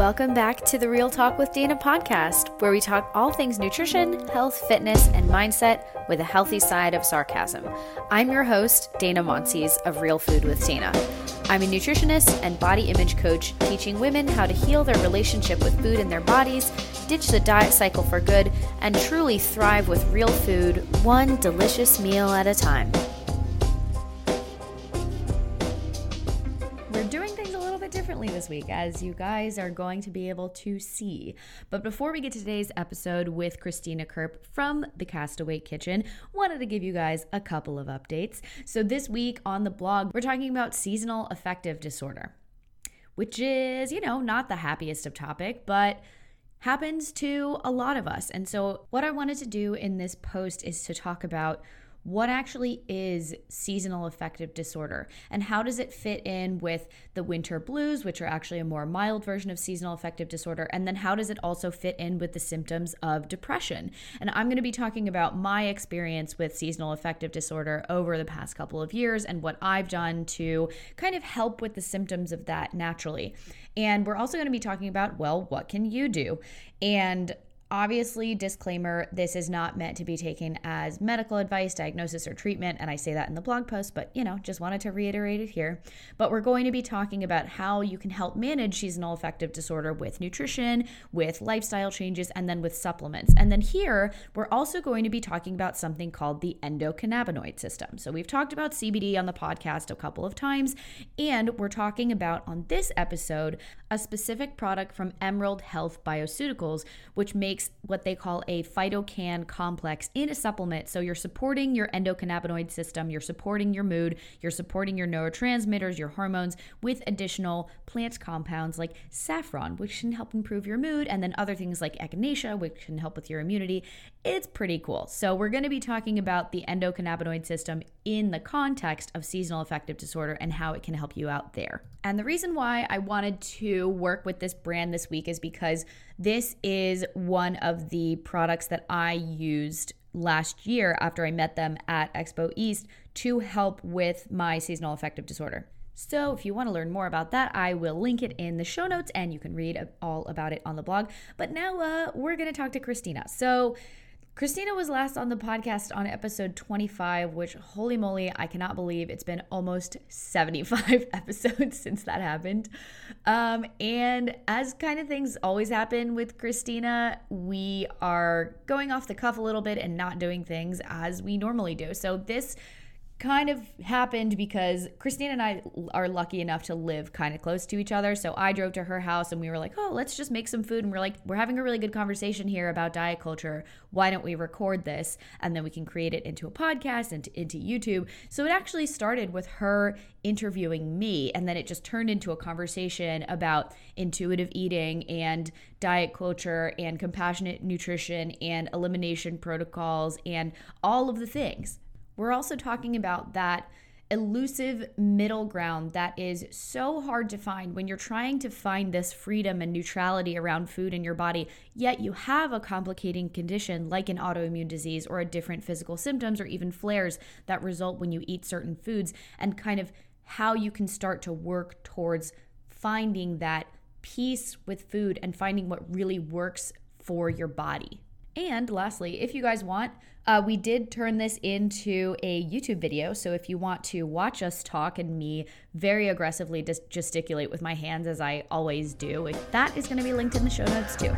Welcome back to the Real Talk with Dana podcast, where we talk all things nutrition, health, fitness, and mindset with a healthy side of sarcasm. I'm your host, Dana Monsees of Real Food with Dana. I'm a nutritionist and body image coach, teaching women how to heal their relationship with food and their bodies, ditch the diet cycle for good, and truly thrive with real food, one delicious meal at a time. We're doing things a little bit differently this week, as you guys are going to be able to see. But before we get to today's episode with Christina Kerp from the Castaway Kitchen, wanted to give you guys a couple of updates. So this week on the blog, we're talking about seasonal affective disorder, which is, not the happiest of topic, but happens to a lot of us. And so what I wanted to do in this post is to talk about what actually is seasonal affective disorder and how does it fit in with the winter blues, which are actually a more mild version of seasonal affective disorder, and then how does it also fit in with the symptoms of depression. And I'm going to be talking about my experience with seasonal affective disorder over the past couple of years and what I've done to kind of help with the symptoms of that naturally. And we're also going to be talking about, well, what can you do? And obviously, disclaimer, this is not meant to be taken as medical advice, diagnosis, or treatment, and I say that in the blog post, but, just wanted to reiterate it here. But we're going to be talking about how you can help manage seasonal affective disorder with nutrition, with lifestyle changes, and then with supplements. And then here, we're also going to be talking about something called the endocannabinoid system. So we've talked about CBD on the podcast a couple of times, and we're talking about, on this episode, a specific product from Emerald Health Bioceuticals, which makes what they call a phytocan complex in a supplement. So you're supporting your endocannabinoid system, you're supporting your mood, you're supporting your neurotransmitters, your hormones with additional plant compounds like saffron, which can help improve your mood, and then other things like echinacea, which can help with your immunity. It's pretty cool. So we're going to be talking about the endocannabinoid system in the context of seasonal affective disorder and how it can help you out there. And the reason why I wanted to work with this brand this week is because this is one of the products that I used last year after I met them at Expo East to help with my seasonal affective disorder. So if you want to learn more about that, I will link it in the show notes and you can read all about it on the blog. But now we're going to talk to Christina. So Christina was last on the podcast on episode 25, which, holy moly, I cannot believe it's been almost 75 episodes since that happened. And as kind of things always happen with Christina, we are going off the cuff a little bit and not doing things as we normally do. So this kind of happened because Christina and I are lucky enough to live kind of close to each other. So I drove to her house and we were like, oh, let's just make some food. And we're having a really good conversation here about diet culture. Why don't we record this? And then we can create it into a podcast and into YouTube. So it actually started with her interviewing me. And then it just turned into a conversation about intuitive eating and diet culture and compassionate nutrition and elimination protocols and all of the things. We're also talking about that elusive middle ground that is so hard to find when you're trying to find this freedom and neutrality around food in your body, yet you have a complicating condition like an autoimmune disease or a different physical symptoms or even flares that result when you eat certain foods, and kind of how you can start to work towards finding that peace with food and finding what really works for your body. And lastly, if you guys want, we did turn this into a YouTube video. So if you want to watch us talk and me very aggressively gesticulate with my hands as I always do, that is going to be linked in the show notes too.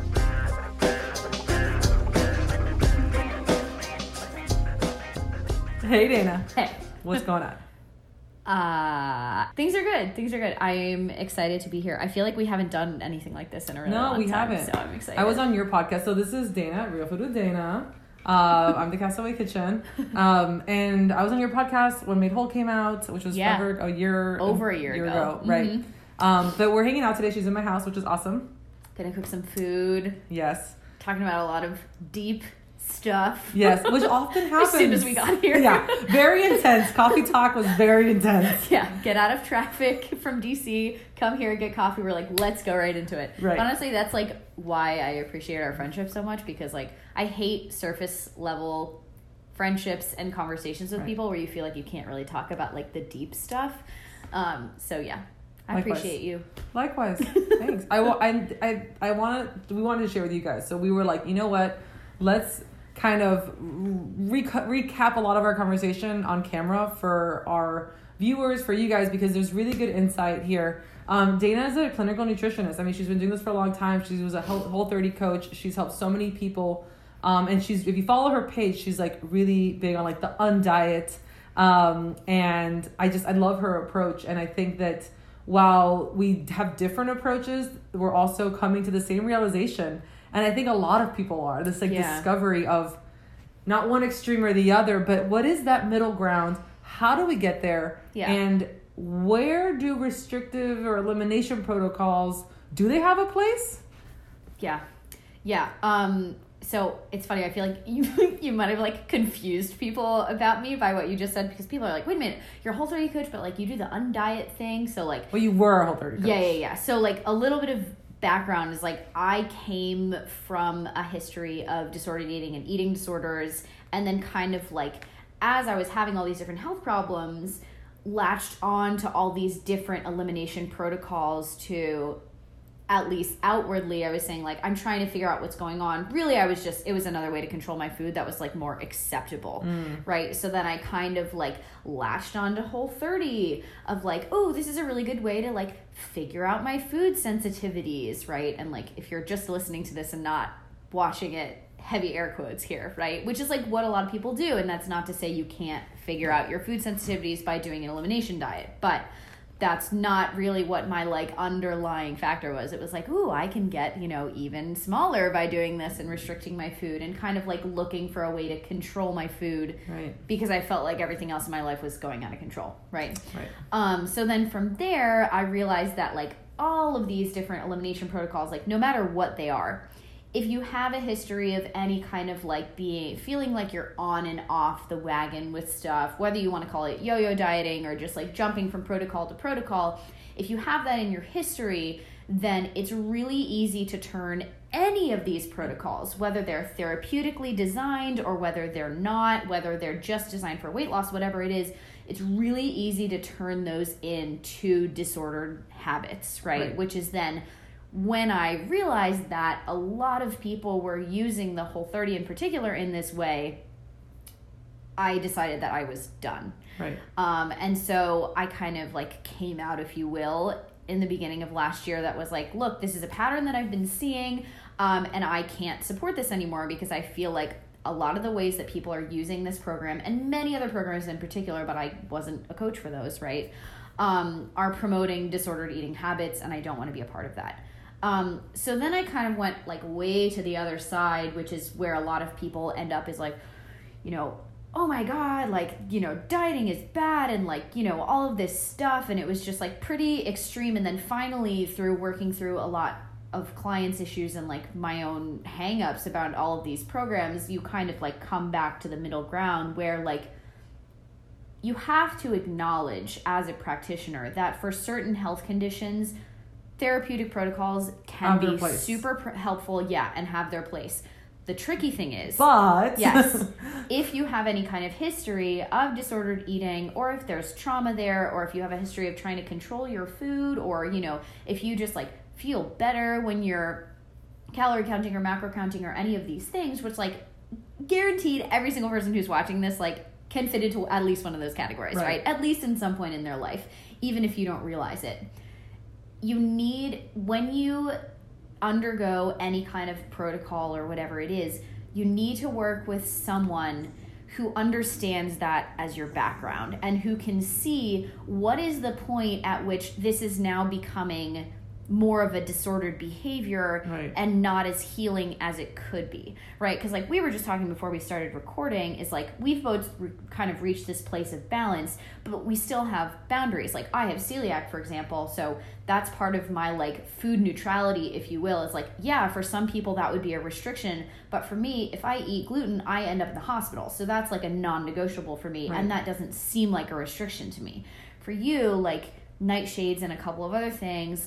Hey, Dana. Hey. What's going on? Things are good. I'm excited to be here. I feel like we haven't done anything like this in a really long time. No, we haven't. So I'm excited. I was on your podcast. So this is Dana, Real Food with Dana. I'm the Castaway Kitchen. And I was on your podcast when Made Whole came out, which was over a year ago. Mm-hmm. Right. But we're hanging out today. She's in my house, which is awesome. Gonna cook some food. Yes. Talking about a lot of deep stuff. Yes, which often happens. As soon as we got here. Yeah, very intense. Coffee talk was very intense. Yeah, get out of traffic from DC, come here, get coffee. We're like, let's go right into it. Right. Honestly, that's like why I appreciate our friendship so much, because like I hate surface level friendships and conversations with people where you feel like you can't really talk about like the deep stuff. So yeah. I appreciate you. Likewise. Thanks. We wanted to share with you guys. So we were like, you know what? Let's kind of recap a lot of our conversation on camera for our viewers, for you guys, because there's really good insight here. Dana is a clinical nutritionist. I mean, she's been doing this for a long time. She was a Whole30 coach. She's helped so many people. And if you follow her page, she's like really big on like the undiet. And I love her approach. And I think that while we have different approaches, we're also coming to the same realization. And I think a lot of people are this discovery of not one extreme or the other, but what is that middle ground? How do we get there? Yeah. And where do restrictive or elimination protocols, do they have a place? Yeah. So it's funny. I feel like you might have like confused people about me by what you just said, because people are like, wait a minute, you're a Whole30 coach, but like you do the undiet thing. So like, well, you were a Whole30 coach. Yeah. So like a little bit of background is like, I came from a history of disordered eating and eating disorders. And then kind of like, as I was having all these different health problems, latched on to all these different elimination protocols to, at least outwardly, I was saying like, I'm trying to figure out what's going on. Really, it was another way to control my food that was like more acceptable, right? So then I kind of like latched on to Whole30 of like, oh, this is a really good way to like figure out my food sensitivities, right? And like, if you're just listening to this and not watching it, heavy air quotes here, right? Which is like what a lot of people do. And that's not to say you can't figure out your food sensitivities by doing an elimination diet, but that's not really what my like underlying factor was. It was like, ooh, I can get, even smaller by doing this and restricting my food, and kind of like looking for a way to control my food, right? Because I felt like everything else in my life was going out of control, right? Right. So then from there, I realized that like all of these different elimination protocols, like no matter what they are, if you have a history of any kind of like feeling like you're on and off the wagon with stuff, whether you want to call it yo-yo dieting or just like jumping from protocol to protocol, if you have that in your history, then it's really easy to turn any of these protocols, whether they're therapeutically designed or whether they're not, whether they're just designed for weight loss, whatever it is, it's really easy to turn those into disordered habits, right? Which is then, when I realized that a lot of people were using the Whole30 in particular in this way, I decided that I was done. Right. And so I kind of like came out, if you will, in the beginning of last year, that was like, look, this is a pattern that I've been seeing, and I can't support this anymore, because I feel like a lot of the ways that people are using this program, and many other programs in particular, but I wasn't a coach for those, right, are promoting disordered eating habits, and I don't want to be a part of that. So then I kind of went like way to the other side, which is where a lot of people end up, is like, oh my God, like, dieting is bad, and like, all of this stuff. And it was just like pretty extreme. And then finally, through working through a lot of clients' issues and like my own hangups about all of these programs, you kind of like come back to the middle ground where like, you have to acknowledge as a practitioner that for certain health conditions, therapeutic protocols can be super helpful, and have their place. The tricky thing is, but yes, if you have any kind of history of disordered eating, or if there's trauma there, or if you have a history of trying to control your food, or, if you just like feel better when you're calorie counting or macro counting or any of these things, which like guaranteed every single person who's watching this like can fit into at least one of those categories, right? At least in some point in their life, even if you don't realize it. You need, when you undergo any kind of protocol or whatever it is, you need to work with someone who understands that as your background, and who can see what is the point at which this is now becoming more of a disordered behavior, and not as healing as it could be, right? Because like we were just talking before we started recording, is like we've both kind of reached this place of balance, but we still have boundaries. Like I have celiac, for example, so that's part of my like food neutrality, if you will. Is like, for some people that would be a restriction, but for me, if I eat gluten, I end up in the hospital, so that's like a non-negotiable for me, and that doesn't seem like a restriction to me. For you, like nightshades and a couple of other things, like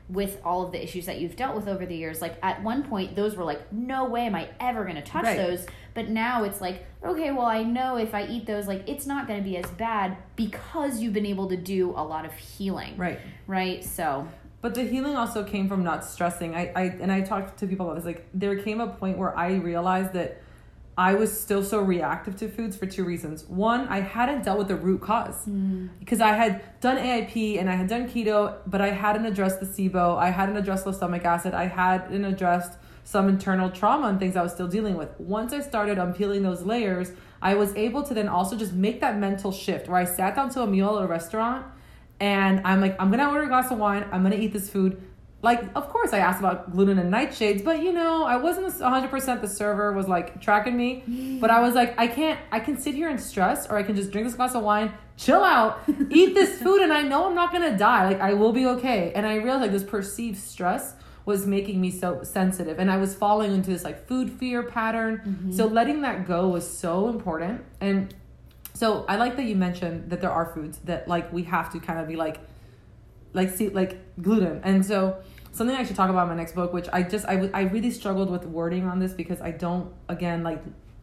with all of the issues that you've dealt with over the years, like at one point those were like, no way am I ever going to touch those. But now it's like, okay, well, I know if I eat those, like it's not going to be as bad because you've been able to do a lot of healing. Right. So. But the healing also came from not stressing. I talked to people about this. Like there came a point where I realized that I was still so reactive to foods for two reasons. One, I hadn't dealt with the root cause because I had done AIP and I had done keto, but I hadn't addressed the SIBO. I hadn't addressed low stomach acid. I hadn't addressed some internal trauma and things I was still dealing with. Once I started unpeeling those layers, I was able to then also just make that mental shift where I sat down to a meal at a restaurant and I'm like, I'm going to order a glass of wine. I'm going to eat this food. Like, of course, I asked about gluten and nightshades, but, I wasn't 100% the server was, like, tracking me. But I was like, I can sit here and stress, or I can just drink this glass of wine, chill out, eat this food, and I know I'm not going to die. Like, I will be okay. And I realized, like, this perceived stress was making me so sensitive. And I was falling into this, like, food fear pattern. So letting that go was so important. And so I like that you mentioned that there are foods that, like, we have to kind of be, like gluten. And so something I should talk about in my next book, which I really struggled with wording on this because I don't, again, it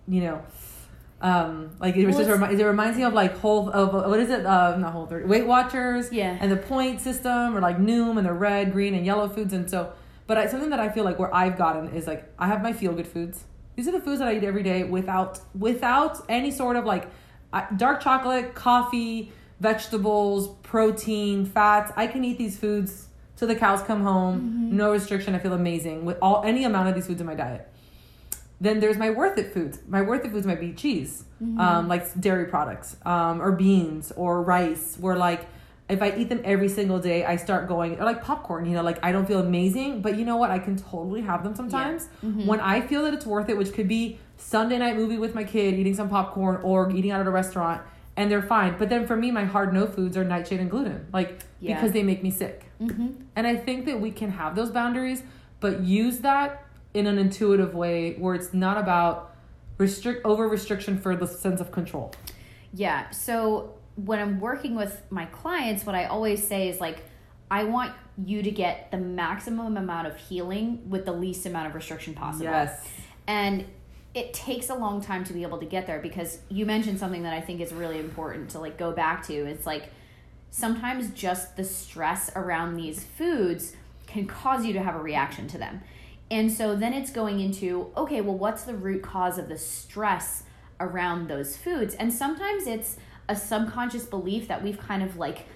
reminds me of like what is it? Not Whole30, Weight Watchers, and the point system, or like Noom and the red, green, and yellow foods. And so, but something that I feel like where I've gotten is like, I have my feel good foods. These are the foods that I eat every day without any sort of like dark chocolate, coffee, vegetables, protein, fats. I can eat these foods till the cows come home. No restriction. I feel amazing with any amount of these foods in my diet. Then there's my worth it foods. My worth it foods might be cheese, like dairy products, or beans or rice, where like if I eat them every single day, I start going, or like popcorn, like I don't feel amazing, but you know what? I can totally have them sometimes when I feel that it's worth it, which could be Sunday night movie with my kid, eating some popcorn or eating out at a restaurant. And they're fine. But then for me, my hard no foods are nightshade and gluten. Because they make me sick. And I think that we can have those boundaries, but use that in an intuitive way where it's not about over restriction for the sense of control. Yeah. So when I'm working with my clients, what I always say is like, I want you to get the maximum amount of healing with the least amount of restriction possible. Yes. And it takes a long time to be able to get there, because you mentioned something that I think is really important to like go back to. It's like sometimes just the stress around these foods can cause you to have a reaction to them. And so then it's going into, okay, well, what's the root cause of the stress around those foods? And sometimes it's a subconscious belief that we've kind of like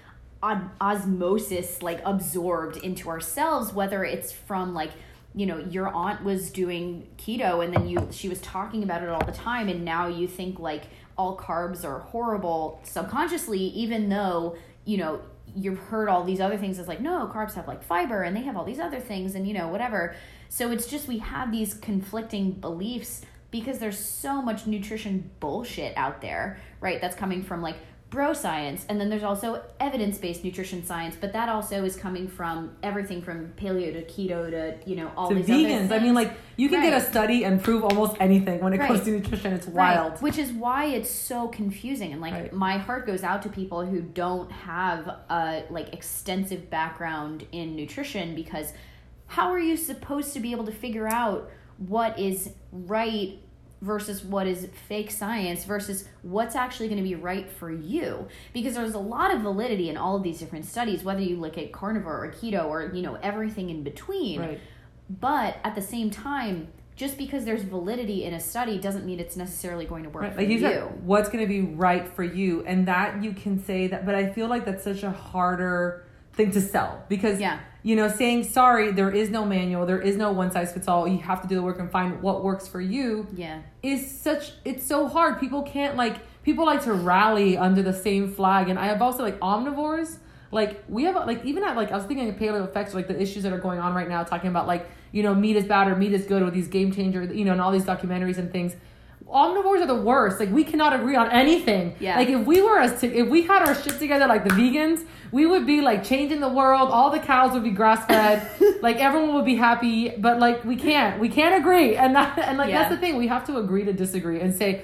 osmosis like absorbed into ourselves, whether it's from like, your aunt was doing keto and then she was talking about it all the time, and now you think like all carbs are horrible subconsciously, even though, you've heard all these other things. It's like, no, carbs have like fiber and they have all these other things and, whatever. So it's just, we have these conflicting beliefs because there's so much nutrition bullshit out there, right? That's coming from like bro science, and then there's also evidence-based nutrition science, but that also is coming from everything from paleo to keto to all these vegans. Other things. I mean, like you can get a study and prove almost anything when it comes to nutrition. It's wild, which is why it's so confusing. And like my heart goes out to people who don't have a like extensive background in nutrition, because how are you supposed to be able to figure out what is right versus what is fake science versus what's actually going to be right for you? Because there's a lot of validity in all of these different studies, whether you look at carnivore or keto or, everything in between. But at the same time, just because there's validity in a study doesn't mean it's necessarily going to work for you. Said, what's going to be right for you? And that you can say that, but I feel like that's such a harder thing to sell, because saying sorry, there is no manual, there is no one size fits all, you have to do the work and find what works for you, it's so hard. People like to rally under the same flag. And I have also like omnivores, like we have like, even at like, I was thinking of paleo effects, like the issues that are going on right now, talking about like, meat is bad or meat is good with these game changers, and all these documentaries and things. Omnivores are the worst. Like we cannot agree on anything. Like if we had our shit together like the vegans, we would be like changing the world. All the cows would be grass fed. Like everyone would be happy. But like we can't agree. And that's the thing. We have to agree to disagree and say,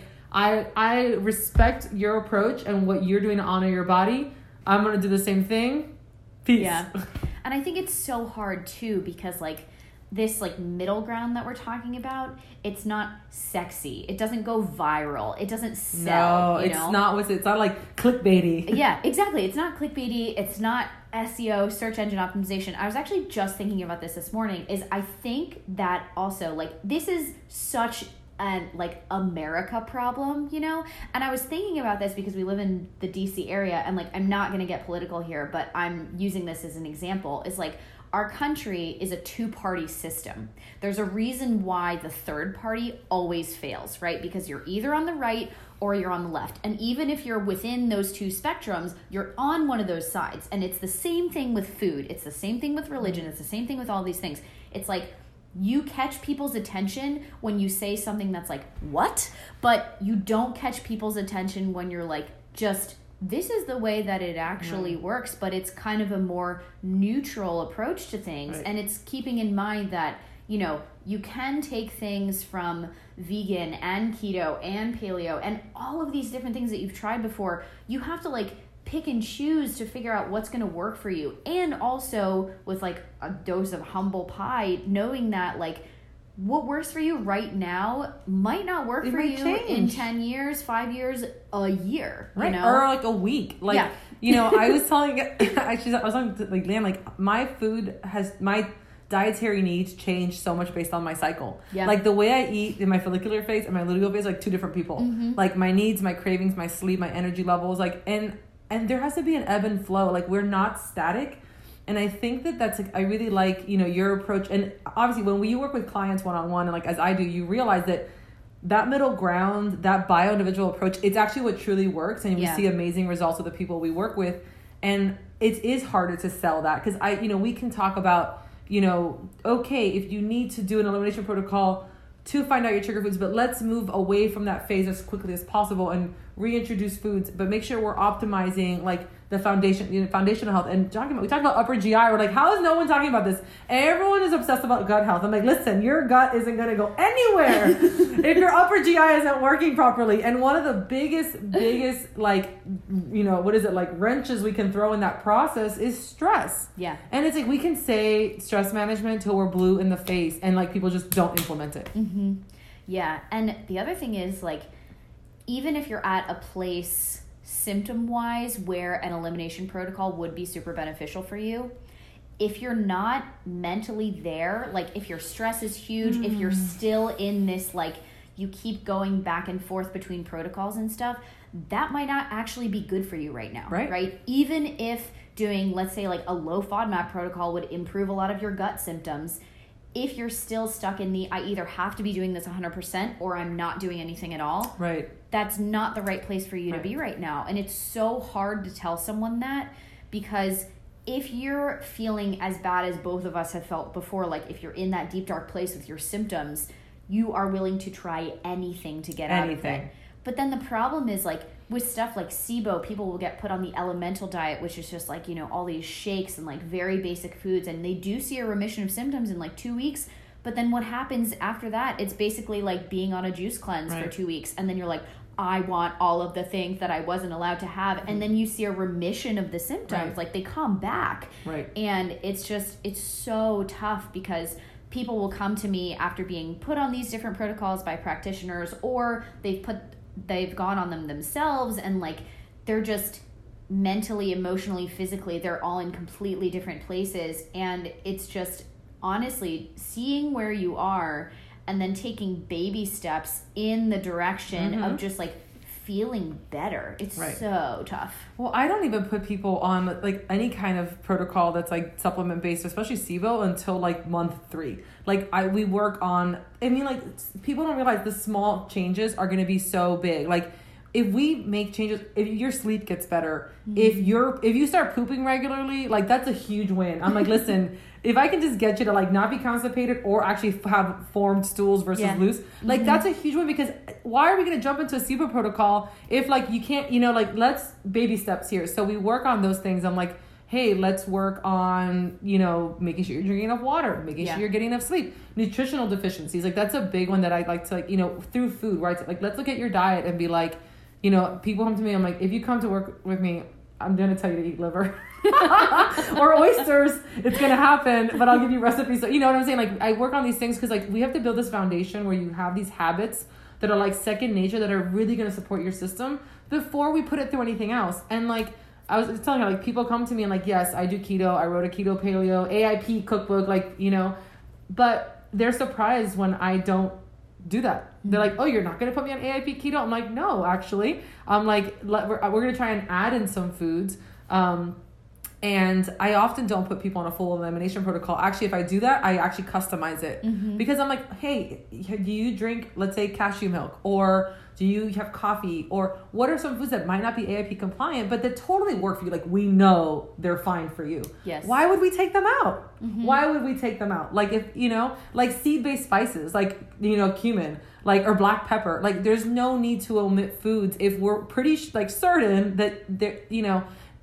I respect your approach and what you're doing to honor your body. I'm gonna do the same thing. Peace. And I think it's so hard too, because like this like middle ground that we're talking about, it's not sexy. It doesn't go viral. It doesn't sell. No, it's not like clickbaity. Yeah, exactly. It's not clickbaity. It's not SEO, search engine optimization. I was actually just thinking about this morning, is I think that also like this is such an like America problem, you know? And I was thinking about this because we live in the DC area, and like I'm not going to get political here, but I'm using this as an example, is like our country is a two-party system. There's a reason why the third party always fails, right? Because you're either on the right or you're on the left. And even if you're within those two spectrums, you're on one of those sides. And it's the same thing with food. It's the same thing with religion. It's the same thing with all these things. It's like you catch people's attention when you say something that's like, what? But you don't catch people's attention when you're like, just, this is the way that it actually works, but it's kind of a more neutral approach to things. And it's keeping in mind that, you know, you can take things from vegan and keto and paleo and all of these different things that you've tried before. You have to like pick and choose to figure out what's going to work for you. And also with like a dose of humble pie, knowing that like what works for you right now might not work for you in 10 years, 5 years, a year, right? You know? Or like a week. Like, you know, I was telling, actually, I was talking to like Leanne, like my dietary needs change so much based on my cycle. Yeah. Like the way I eat in my follicular phase and my luteal phase, like two different people. Mm-hmm. Like my needs, my cravings, my sleep, my energy levels, like, and there has to be an ebb and flow. Like we're not static. And I think that's like, I really like, you know, your approach. And obviously when you work with clients one-on-one, and like as I do, you realize that middle ground, that bio-individual approach, it's actually what truly works. And we see amazing results with the people we work with. And it is harder to sell that because we can talk about, you know, okay, if you need to do an elimination protocol to find out your trigger foods, but let's move away from that phase as quickly as possible and reintroduce foods, but make sure we're optimizing like the foundational health. And we talked about upper GI. We're like, how is no one talking about this? Everyone is obsessed about gut health. I'm like, listen, your gut isn't going to go anywhere if your upper GI isn't working properly. And one of the biggest like, you know, what is it, like wrenches we can throw in that process is stress. Yeah. And it's like, we can say stress management till we're blue in the face and like people just don't implement it. Mm-hmm. Yeah. And the other thing is like, even if you're at a place symptom-wise where an elimination protocol would be super beneficial for you, if you're not mentally there, like if your stress is huge, if you're still in this, like you keep going back and forth between protocols and stuff, that might not actually be good for you right now, right? Even if doing, let's say like a low FODMAP protocol would improve a lot of your gut symptoms, if you're still stuck in I either have to be doing this 100% or I'm not doing anything at all. Right. That's not the right place for you to be right now. And it's so hard to tell someone that, because if you're feeling as bad as both of us have felt before, like if you're in that deep dark place with your symptoms, you are willing to try anything to get out of it. But then the problem is like with stuff like SIBO, people will get put on the elemental diet, which is just like, you know, all these shakes and like very basic foods. And they do see a remission of symptoms in like 2 weeks. But then what happens after that? It's basically like being on a juice cleanse for 2 weeks. And then you're like, I want all of the things that I wasn't allowed to have. And then you see a remission of the symptoms. Like they come back. Right. And it's so tough because people will come to me after being put on these different protocols by practitioners, or they've gone on them themselves, and like they're just mentally, emotionally, physically, they're all in completely different places. And it's just honestly seeing where you are and then taking baby steps in the direction of just like feeling better. It's so tough. Well, I don't even put people on like any kind of protocol that's like supplement based, especially SIBO, until like month 3. Like we work on, I mean, like people don't realize the small changes are going to be so big. Like if we make changes, if your sleep gets better, if you start pooping regularly, like that's a huge win. I'm like, listen, if I can just get you to like not be constipated or actually have formed stools versus loose, like that's a huge win, because why are we going to jump into a SIBO protocol if like you can't, you know, like let's baby steps here. So we work on those things. I'm like, hey, let's work on, you know, making sure you're drinking enough water, making sure you're getting enough sleep, nutritional deficiencies. Like that's a big one that I like to like, you know, through food, right? Like let's look at your diet and be like, you know, people come to me, I'm like, if you come to work with me, I'm going to tell you to eat liver or oysters. It's going to happen, but I'll give you recipes. So, you know what I'm saying? Like, I work on these things because like we have to build this foundation where you have these habits that are like second nature that are really going to support your system before we put it through anything else. And like, I was telling her, like, people come to me and like, yes, I do keto. I wrote a keto paleo AIP cookbook, like, you know, but they're surprised when I don't do that. They're like, oh, you're not going to put me on AIP keto? I'm like, no, actually. I'm like, we're going to try and add in some foods. And I often don't put people on a full elimination protocol. Actually, if I do that, I actually customize it. Because I'm like, hey, do you drink, let's say, cashew milk? Or do you have coffee? Or what are some foods that might not be AIP compliant, but that totally work for you? Like, we know they're fine for you. Yes. Why would we take them out? Why would we take them out? Like, if, you know, like seed-based spices, like, you know, cumin, like, or black pepper. Like, there's no need to omit foods if we're pretty, like, certain that they're, you know,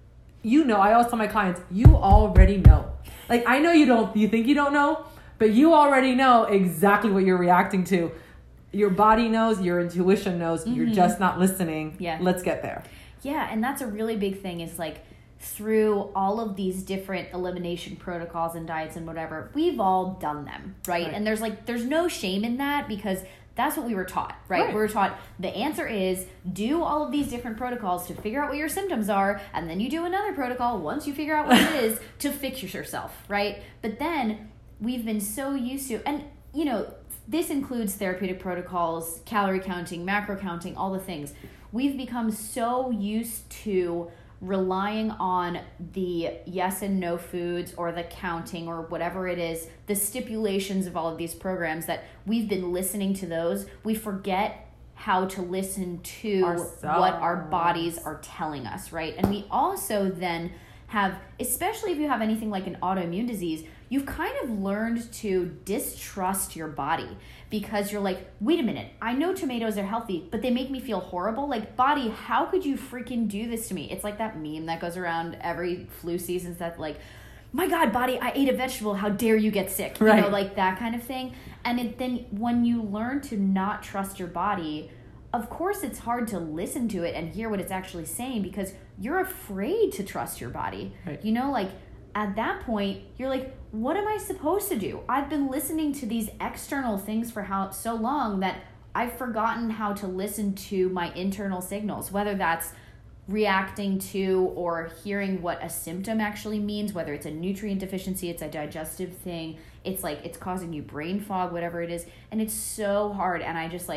I always tell my clients, you already know. Like, I know you think you don't know, but you already know exactly what you're reacting to. Your body knows, your intuition knows, you're just not listening. Yeah. Let's get there. Yeah, and that's a really big thing is like through all of these different elimination protocols and diets and whatever, we've all done them, right? And there's no shame in that because that's what we were taught, right? We were taught the answer is do all of these different protocols to figure out what your symptoms are, and then you do another protocol once you figure out what it is to fix yourself, right? But then we've been so used to, and you know, this includes therapeutic protocols, calorie counting, macro counting, all the things. We've become so used to relying on the yes and no foods or the counting or whatever it is, the stipulations of all of these programs that we've been listening to those. We forget how to listen to what our bodies are telling us, right? And we also then have, especially if you have anything like an autoimmune disease, you've kind of learned to distrust your body because you're like, wait a minute, I know tomatoes are healthy, but they make me feel horrible. Like, body, how could you freaking do this to me? It's like that meme that goes around every flu season that's like, my God, body, I ate a vegetable. How dare you get sick? You know, like that kind of thing. And then when you learn to not trust your body, of course it's hard to listen to it and hear what it's actually saying because you're afraid to trust your body. Right. You know, like at that point, you're like, what am I supposed to do? I've been listening to these external things for so long that I've forgotten how to listen to my internal signals, whether that's reacting to or hearing what a symptom actually means, whether it's a nutrient deficiency, it's a digestive thing, it's like it's causing you brain fog, whatever it is. And it's so hard. And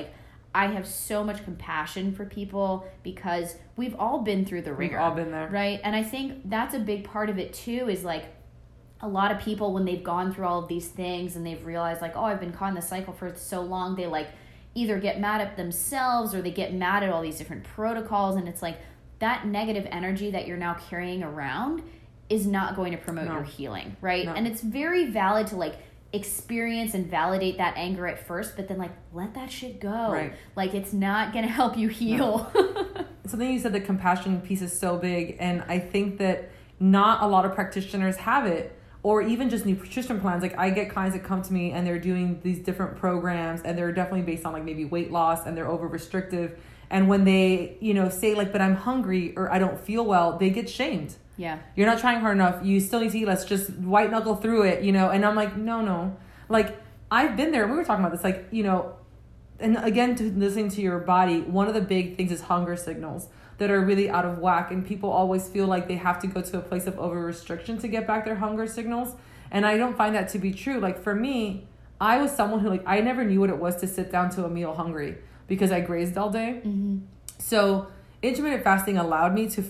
I have so much compassion for people because we've all been through the ringer. We've all been there. Right? And I think that's a big part of it too is like a lot of people when they've gone through all of these things and they've realized like, oh, I've been caught in the cycle for so long, they like either get mad at themselves or they get mad at all these different protocols. And it's like that negative energy that you're now carrying around is not going to promote your healing, right? And it's very valid to like experience and validate that anger at first, but then like let that shit go. Right. Like it's not gonna help you heal. Something you said, the compassion piece is so big, and I think that not a lot of practitioners have it, or even just nutrition plans. Like I get clients that come to me and they're doing these different programs and they're definitely based on like maybe weight loss and they're over restrictive, and when they, you know, say like, but I'm hungry or I don't feel well, they get shamed. Yeah. You're not trying hard enough. You still need to eat. Let's just white knuckle through it, you know? And I'm like, no. Like, I've been there. We were talking about this, like, you know, and again, to listening to your body, one of the big things is hunger signals that are really out of whack. And people always feel like they have to go to a place of over restriction to get back their hunger signals. And I don't find that to be true. Like, for me, I was someone who, like, I never knew what it was to sit down to a meal hungry because I grazed all day. Mm-hmm. So intermittent fasting allowed me to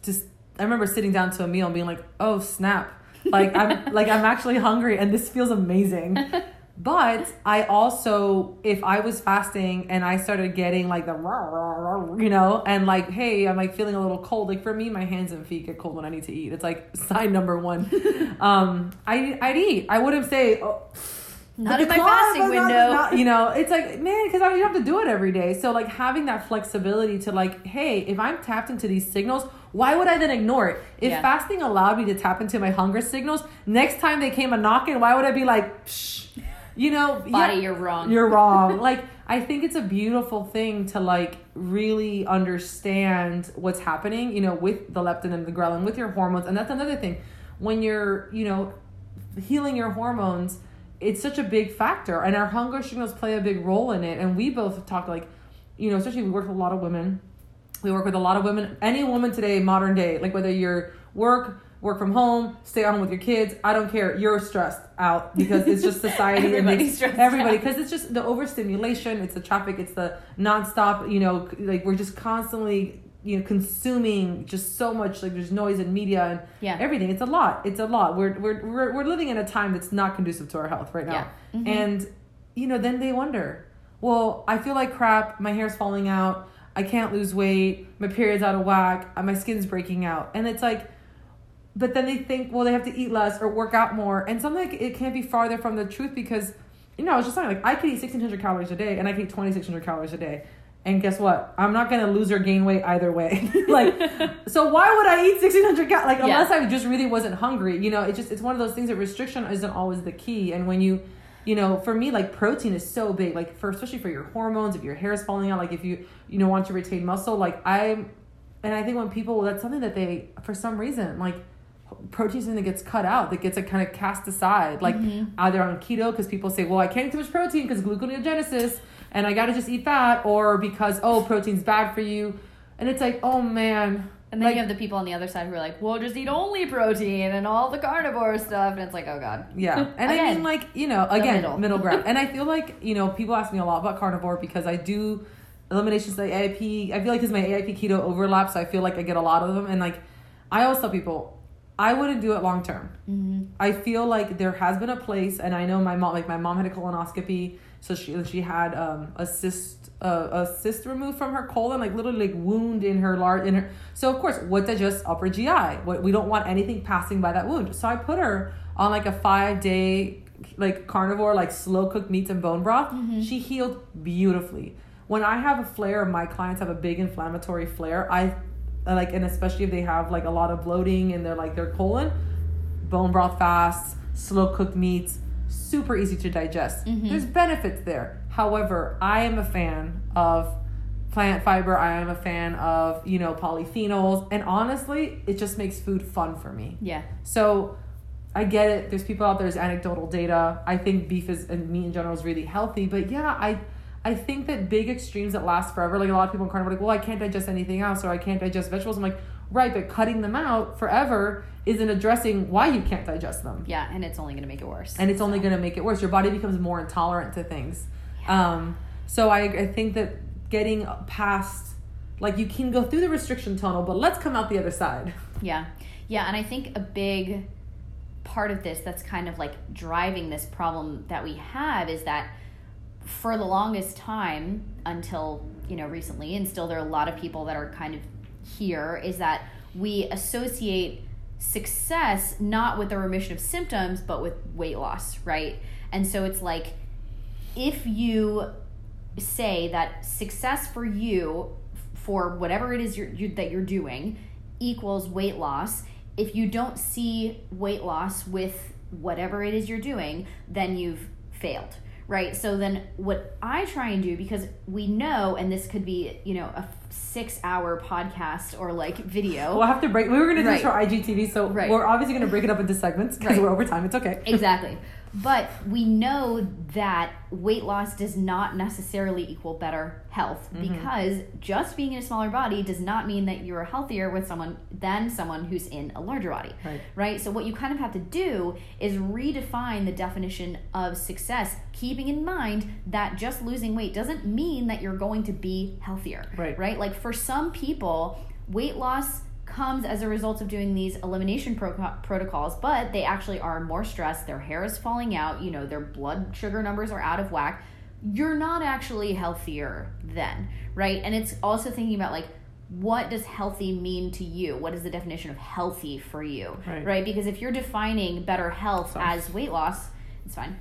I remember sitting down to a meal and being like, oh snap. I'm actually hungry and this feels amazing. But I also, if I was fasting and I started getting like the, you know, and like, hey, I'm like feeling a little cold. Like for me, my hands and feet get cold when I need to eat. It's like sign number one. I'd eat. I wouldn't say, oh, not in my fasting window. Not, you know, it's like, man, because you have to do it every day. So like having that flexibility to like, hey, if I'm tapped into these signals, why would I then ignore it? If fasting allowed me to tap into my hunger signals, next time they came a knocking, why would I be like, psh, you know, body, you're wrong. You're wrong. Like, I think it's a beautiful thing to like really understand what's happening, you know, with the leptin and the ghrelin, with your hormones. And that's another thing. When you're, you know, healing your hormones, it's such a big factor. And our hunger signals play a big role in it. And we both have talked like, you know, especially we work with a lot of women. We work with a lot of women, any woman today, modern day, like whether you're work from home, stay at home with your kids, I don't care. You're stressed out because it's just society. Everybody's stressed everybody, out. because it's just the overstimulation, it's the traffic, it's the nonstop, you know, like we're just constantly, you know, consuming just so much, like there's noise and media and everything. It's a lot. We're living in a time that's not conducive to our health right now. Yeah. Mm-hmm. And, you know, then they wonder, well, I feel like crap, my hair's falling out, I can't lose weight, my period's out of whack, my skin's breaking out. And it's like, but then they think, well, they have to eat less or work out more. And something like it can't be farther from the truth because, you know, I was just saying, like, I could eat 1,600 calories a day and I could eat 2,600 calories a day. And guess what? I'm not going to lose or gain weight either way. Like, so why would I eat 1,600 calories? Like, unless I just really wasn't hungry. You know, it's one of those things that restriction isn't always the key. And when you know, for me, like protein is so big, like especially for your hormones, if your hair is falling out, like if you want to retain muscle, like I think when people, that's something that they, for some reason, like protein is something that gets cut out, that gets like kind of cast aside, like either on keto, because people say, well, I can't eat too much protein because gluconeogenesis and I got to just eat fat, or because, oh, protein's bad for you. And it's like, oh man. And then like, you have the people on the other side who are like, well, just eat only protein and all the carnivore stuff. And it's like, oh, God. Yeah. And I mean, like, you know, again, middle ground. And I feel like, you know, people ask me a lot about carnivore because I do eliminations like AIP. I feel like because my AIP keto overlaps, so I feel like I get a lot of them. And like, I always tell people, I wouldn't do it long term. Mm-hmm. I feel like there has been a place, and I know my mom had a colonoscopy, so she had a cyst removed from her colon, like literally like wound in her. So of course, what digests upper GI? We don't want anything passing by that wound. So I put her on like a 5-day like carnivore, like slow cooked meats and bone broth. Mm-hmm. She healed beautifully. When I have a flare, my clients have a big inflammatory flare, I like, and especially if they have like a lot of bloating in their colon, bone broth fasts, slow cooked meats, super easy to digest. Mm-hmm. There's benefits there. However, I am a fan of plant fiber. I am a fan of, you know, polyphenols. And honestly, it just makes food fun for me. Yeah. So I get it. There's people out there, there's anecdotal data. I think beef and meat in general is really healthy. But yeah, I think that big extremes that last forever, like a lot of people in carnivore, like, well, I can't digest anything else, or I can't digest vegetables. I'm like, right, but cutting them out forever isn't addressing why you can't digest them. Yeah, and it's only going to make it worse. And it's only going to make it worse. Your body becomes more intolerant to things. Yeah. So I think that getting past, like, you can go through the restriction tunnel, but let's come out the other side. Yeah. Yeah, and I think a big part of this that's kind of like driving this problem that we have is that for the longest time, until, you know, recently, and still there are a lot of people that are kind of here, is that we associate success not with the remission of symptoms, but with weight loss, right? And so it's like, if you say that success for you, for whatever it is that you're doing, equals weight loss, if you don't see weight loss with whatever it is you're doing, then you've failed. Right. So then what I try and do, because we know, and this could be, you know, a 6-hour podcast or like video. We'll have to break. We were going to do this for IGTV. So we're obviously going to break it up into segments because we're over time. It's okay. Exactly. But we know that weight loss does not necessarily equal better health, because just being in a smaller body does not mean that you're healthier than someone who's in a larger body, right? So what you kind of have to do is redefine the definition of success, keeping in mind that just losing weight doesn't mean that you're going to be healthier, right? Like for some people, weight loss comes as a result of doing these elimination protocols, but they actually are more stressed, their hair is falling out, you know, their blood sugar numbers are out of whack. You're not actually healthier then, right? And it's also thinking about like, what does healthy mean to you? What is the definition of healthy for you, right? Because if you're defining better health as weight loss, it's fine.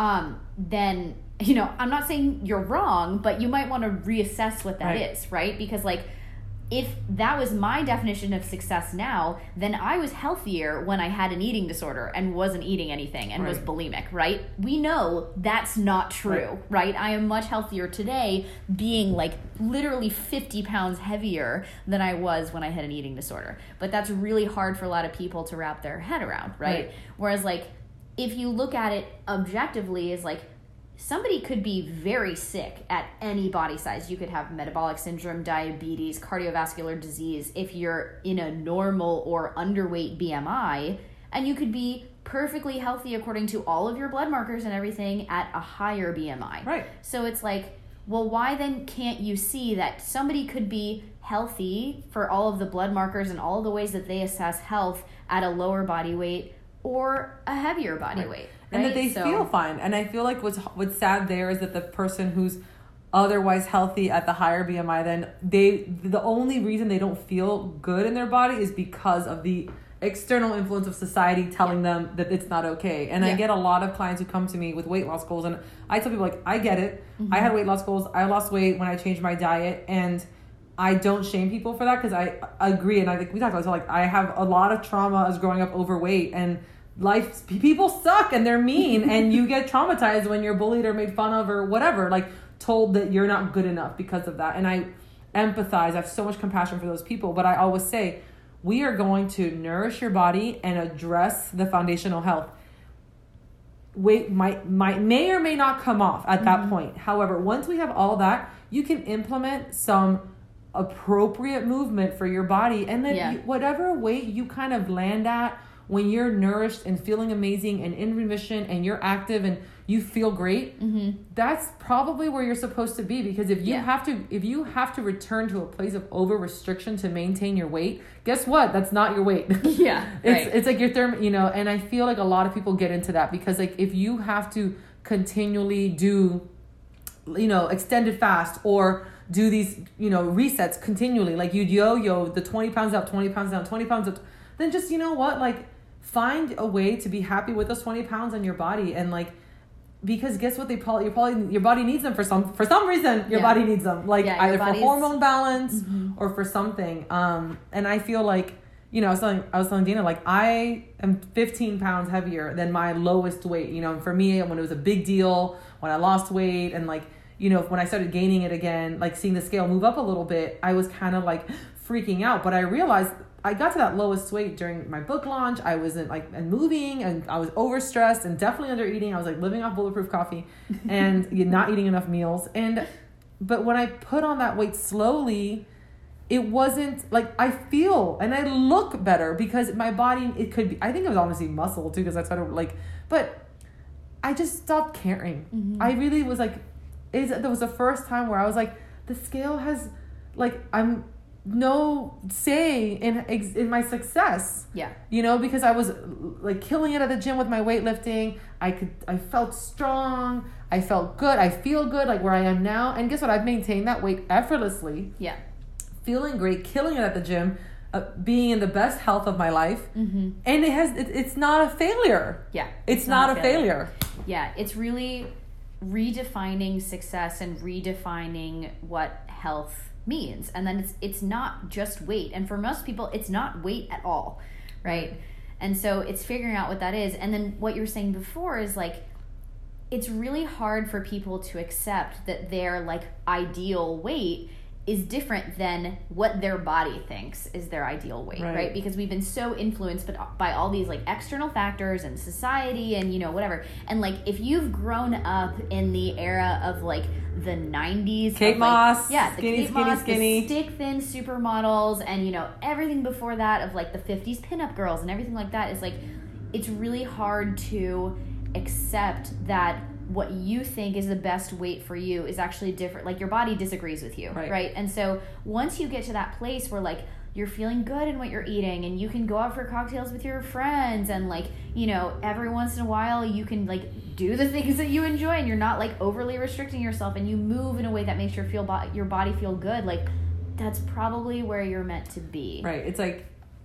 Then, you know, I'm not saying you're wrong, but you might want to reassess what that is, right? Because like, if that was my definition of success now, then I was healthier when I had an eating disorder and wasn't eating anything and was bulimic, right? We know that's not true, right? I am much healthier today being like literally 50 pounds heavier than I was when I had an eating disorder. But that's really hard for a lot of people to wrap their head around, right? Whereas like, if you look at it objectively, is like, somebody could be very sick at any body size. You could have metabolic syndrome, diabetes, cardiovascular disease if you're in a normal or underweight BMI, and you could be perfectly healthy according to all of your blood markers and everything at a higher BMI. Right. So it's like, well, why then can't you see that somebody could be healthy for all of the blood markers and all the ways that they assess health at a lower body weight or a heavier body weight? And that they feel fine. And I feel like what's sad there is that the person who's otherwise healthy at the higher BMI, then the only reason they don't feel good in their body is because of the external influence of society telling them that it's not okay. And I get a lot of clients who come to me with weight loss goals, and I tell people, like, I get it. I had weight loss goals. I lost weight when I changed my diet, and I don't shame people for that, because I agree. And I think we talked about it. So like, I have a lot of trauma as growing up overweight, and people suck and they're mean, and you get traumatized when you're bullied or made fun of or whatever, like told that you're not good enough because of that. And I empathize. I have so much compassion for those people, but I always say, we are going to nourish your body and address the foundational health. Weight may or may not come off at that point. However, once we have all that, you can implement some appropriate movement for your body, and then whatever weight you kind of land at, when you're nourished and feeling amazing and in remission and you're active and you feel great, that's probably where you're supposed to be. Because if you have to return to a place of over restriction to maintain your weight, guess what? That's not your weight. It's like your and I feel like a lot of people get into that, because like, if you have to continually do, extended fast or do these, resets continually, like you'd yo-yo the 20 pounds up, 20 pounds down, 20 pounds up, then just, like, find a way to be happy with those 20 pounds on your body. And like, because guess what, your body needs them for some reason. Your body needs them, like either for hormone balance or for something. And I feel like, I was telling Dina, like, I am 15 pounds heavier than my lowest weight. For me, when it was a big deal, when I lost weight, and like, when I started gaining it again, like seeing the scale move up a little bit, I was kind of like freaking out. But I realized I got to that lowest weight during my book launch. I wasn't and moving, and I was overstressed and definitely under eating. I was like living off bulletproof coffee and not eating enough meals. But when I put on that weight slowly, it wasn't like, I feel and I look better, because my body, it could be, I think it was honestly muscle too, because I started but I just stopped caring. I really was like, there was the first time where I was like, the scale has, like, I'm no say in my success. Because I was like killing it at the gym with my weightlifting. I felt strong. I felt good. I feel good, like where I am now. And guess what? I've maintained that weight effortlessly. Feeling great, killing it at the gym, being in the best health of my life. And it's not a failure. It's not a failure. It's really redefining success and redefining what health means. And then it's not just weight, and for most people it's not weight at all, right? And so it's figuring out what that is. And then what you were saying before is like, it's really hard for people to accept that their like ideal weight is different than what their body thinks is their ideal weight, right? Because we've been so influenced by all these like external factors and society and whatever. And like, if you've grown up in the era of like the 90s, Kate Moss, the Kate Moss, the stick thin supermodels, and everything before that of like the 50s pinup girls and everything like that, is like, it's really hard to accept that what you think is the best weight for you is actually different. Like, your body disagrees with you, right? And so once you get to that place where like you're feeling good in what you're eating, and you can go out for cocktails with your friends, and like, every once in a while you can like do the things that you enjoy, and you're not like overly restricting yourself, and you move in a way that makes your body feel good, like, that's probably where you're meant to be. Right. It's like,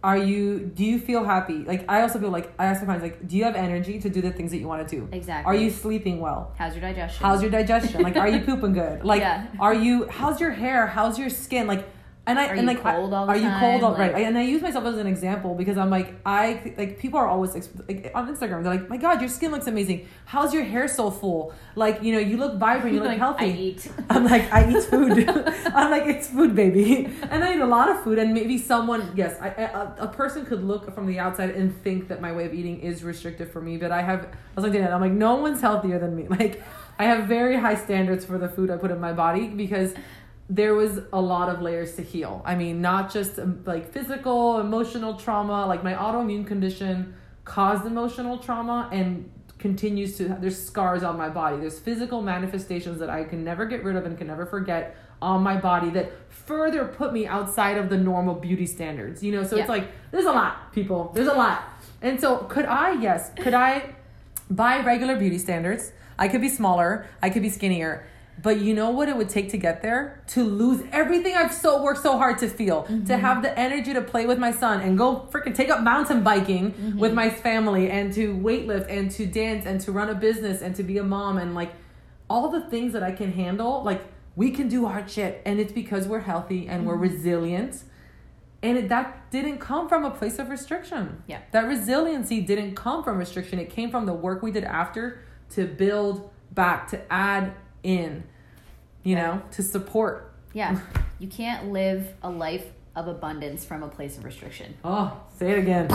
do you feel happy? Like, I also feel like, I ask my clients, like, do you have energy to do the things that you want to do? Exactly. Are you sleeping well? How's your digestion? Like, are you pooping good? Like, how's your hair? How's your skin? Like, And Are you cold all the are you time? cold all, Like- right? And I use myself as an example because I'm like people are always like on Instagram, they're like, my God, your skin looks amazing. How's your hair so full? Like, you know, you look vibrant, you look Like, healthy. I eat. I'm like, I eat food. I'm like, it's food, baby. And I eat a lot of food. And maybe someone, yes, a person could look from the outside and think that my way of eating is restrictive for me. But I was like, I'm like, no one's healthier than me. Like, I have very high standards for the food I put in my body because there was a lot of layers to heal. I mean, not just like physical, emotional trauma, like my autoimmune condition caused emotional trauma and continues to, there's scars on my body. There's physical manifestations that I can never get rid of and can never forget on my body that further put me outside of the normal beauty standards, you know? So It's like, there's a lot, people. There's a lot. And so could I buy regular beauty standards? I could be smaller. I could be skinnier. But you know what it would take to get there? To lose everything I've worked so hard to feel. To have the energy to play with my son and go freaking take up mountain biking with my family and to weightlift and to dance and to run a business and to be a mom and like all the things that I can handle. Like we can do hard shit and it's because we're healthy and we're resilient. And that didn't come from a place of restriction. Yeah. That resiliency didn't come from restriction. It came from the work we did after to build back, to add in, you know, to support. Yeah. You can't live a life of abundance from a place of restriction. Oh, say it again.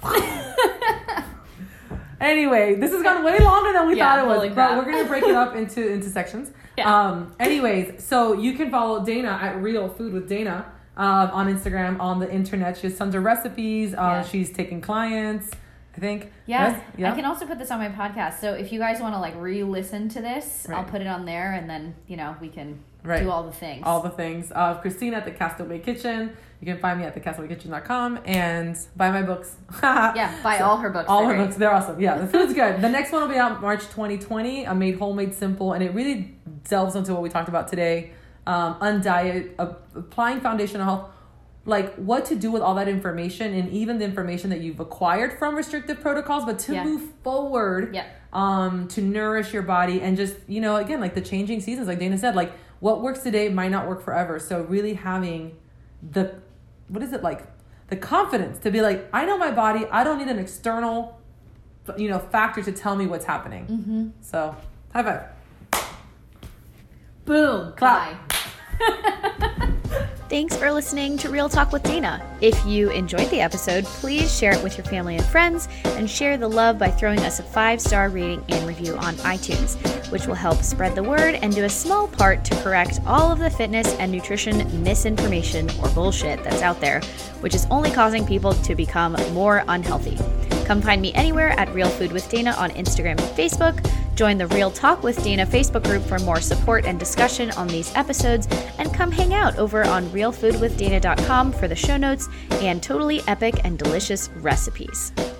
Anyway, this has gone way longer than we thought it was, but we're going to break it up into sections. Yeah. Anyways, so you can follow Dana at Real Food with Dana on Instagram, on the internet. She has tons of recipes. She's taking clients, I think. Yeah. I can also put this on my podcast. So if you guys want to like re-listen to this, Right. I'll put it on there and then, you know, we can Right. do all the things. All the things. Christina at the Castaway Kitchen. You can find me at thecastawayKitchen.com and buy my books. Yeah, buy all her books. All They're her great. books. They're awesome. Yeah, the food's good. The next one will be out March 2020. Made Homemade Simple. And it really delves into what we talked about today. Applying foundational health. Like what to do with all that information and even the information that you've acquired from restrictive protocols, but to move forward, to nourish your body and just, you know, again, like the changing seasons, like Dana said, like what works today might not work forever. So really having the confidence to be like, I know my body. I don't need an external, you know, factor to tell me what's happening. Mm-hmm. So high five. Boom. Clap. Bye. Thanks for listening to Real Talk with Dana. If you enjoyed the episode, please share it with your family and friends and share the love by throwing us a 5-star rating and review on iTunes, which will help spread the word and do a small part to correct all of the fitness and nutrition misinformation or bullshit that's out there, which is only causing people to become more unhealthy. Come find me anywhere at Real Food with Dana on Instagram and Facebook. Join the Real Talk with Dana Facebook group for more support and discussion on these episodes, and come hang out over on realfoodwithdana.com for the show notes and totally epic and delicious recipes.